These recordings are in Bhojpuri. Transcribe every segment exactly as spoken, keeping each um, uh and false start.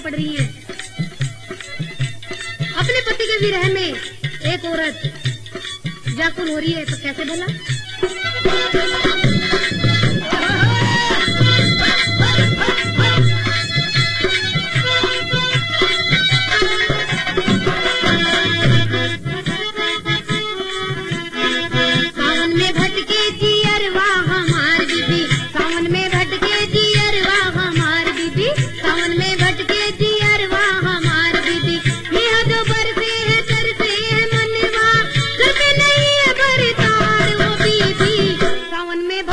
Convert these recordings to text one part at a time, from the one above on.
पड़ रही है। अपने पति के विरह में एक औरत व्याकुल हो रही है, तो कैसे बोला? सावन में भटके जियरवा हमार दीदी, सावन में भटके जियरवा हमार दीदी, सावन में भटके जियरवा हमार दीदी। यह जो बरसे है तरसे है मनवा, कभी नहीं है बरसात वो बीबी। सावन में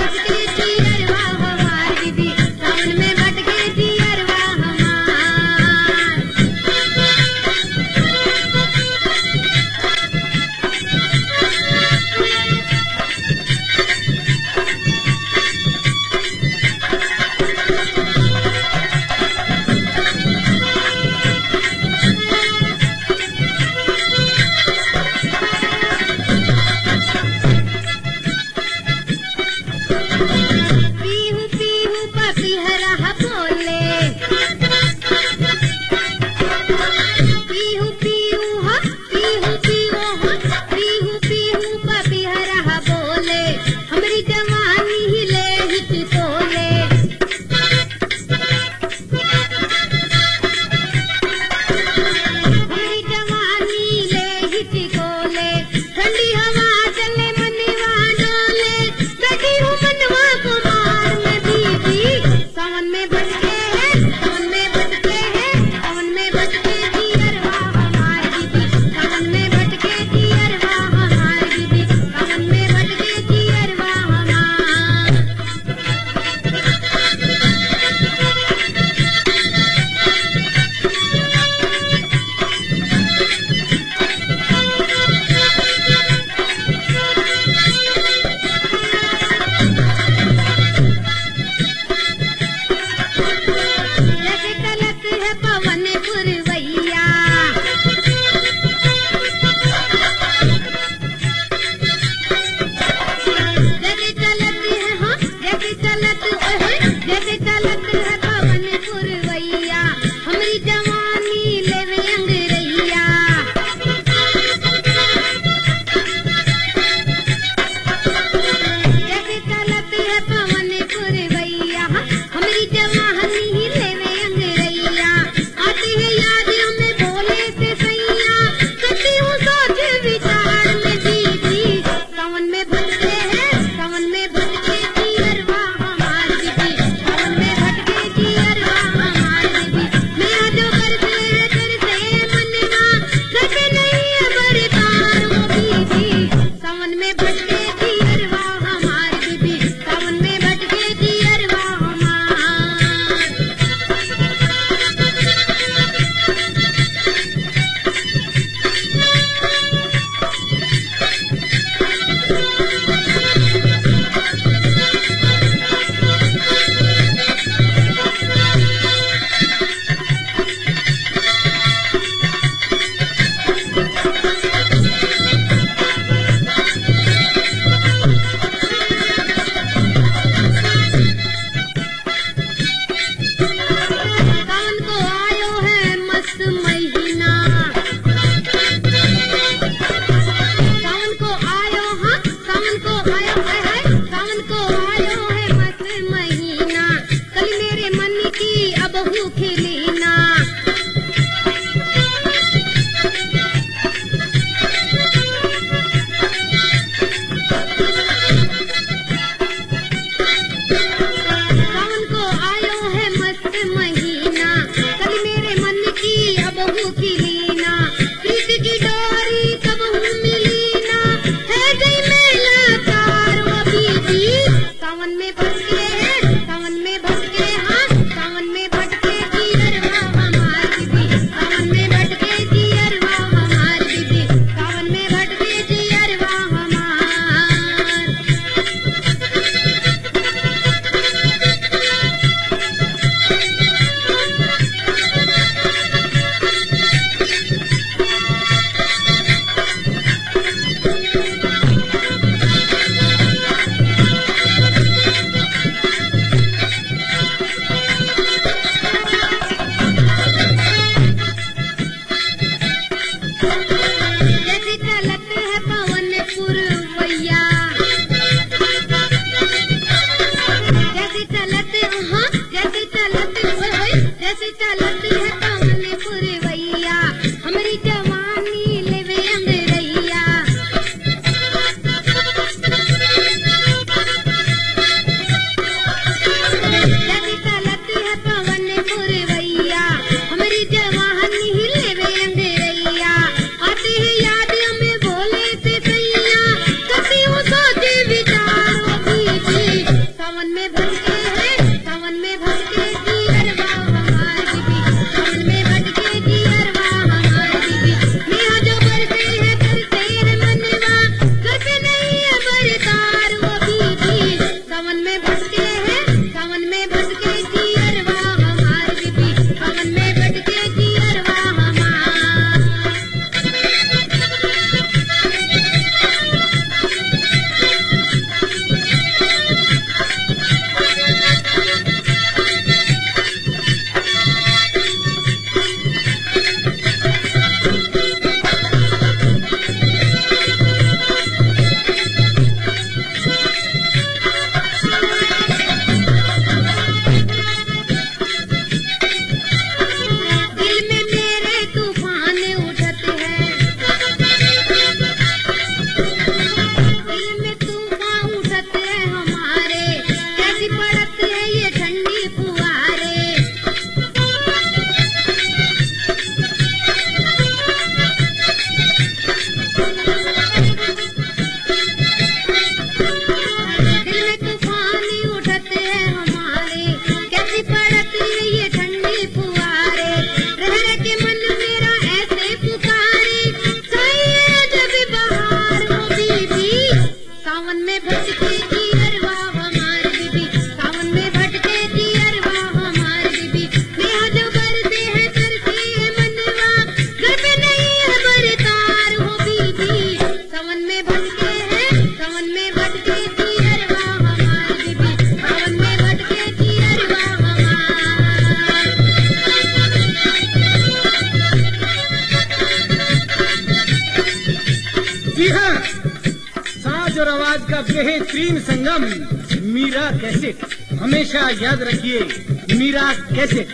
हाँ, साज और आवाज का बेहतरीन संगम मीरा कैसेट। हमेशा याद रखिए, Meera cassette.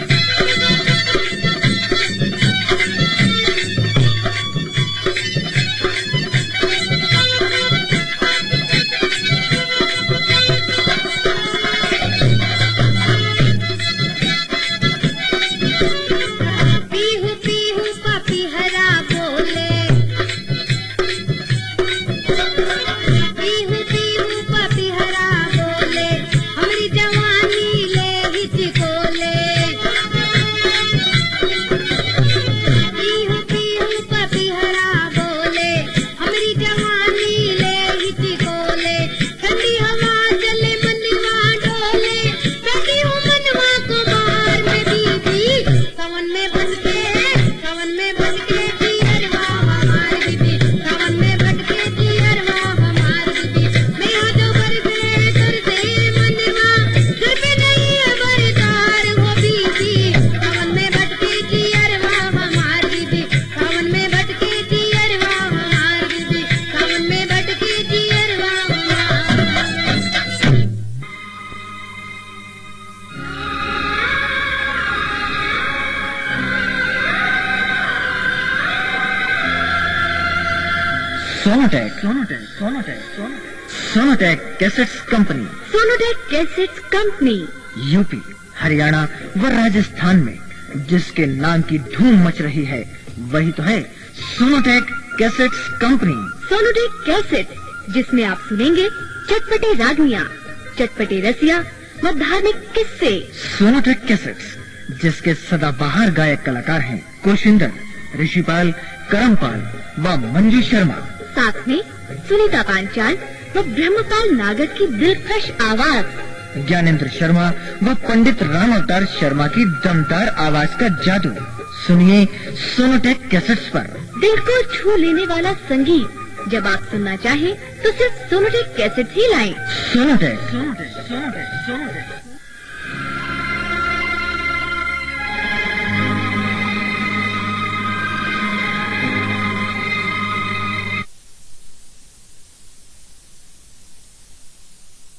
Sonotek Sonotek Sonotek Sonotek cassettes company Sonotek cassettes company UP, Haryana व राजस्थान में जिसके नाम की धूम मच रही है, वही तो है Sonotek cassettes company. Sonotek cassette, जिसमें आप सुनेंगे चटपटे रागनियाँ, चटपटे रसिया व धार्मिक किस्से। सोनोटेक कैसेट्स, जिसके सदाबहार गायक कलाकार हैं कोशिंदर, ऋषिपाल, करमपाल व मंजू शर्मा। साथ में सुनीता पांचाल व ब्रह्मपाल नागर की दिलकश आवाज, ज्ञानेंद्र शर्मा व पंडित राम अवतार शर्मा की दमदार आवाज का जादू। सुनिए सोनोटेक कैसेट्स पर दिल को छू लेने वाला संगीत। जब आप सुनना चाहें तो सिर्फ सोनोटेक कैसेट्स ही लाएं। Sonotek Sonotek Sonotek Sonotek